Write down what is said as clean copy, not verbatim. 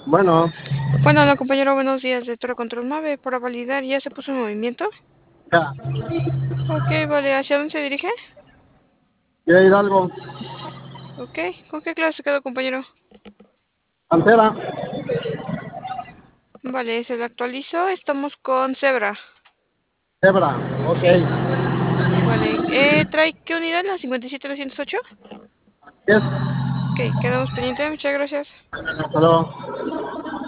Bueno, Bueno, hola compañero, buenos días de Toro Control Mave. Para validar, ¿ya se puso en movimiento? ya, Ok, vale, ¿hacia dónde se dirige? ¿quiere ir algo? Ok, ¿con qué clase se quedó compañero? Pantera, Vale, se le actualizó, estamos con Zebra. cebra, ok, Vale, ¿trae qué unidad? ¿La 57308? es, Ok, quedamos pendientes, muchas gracias. hasta luego.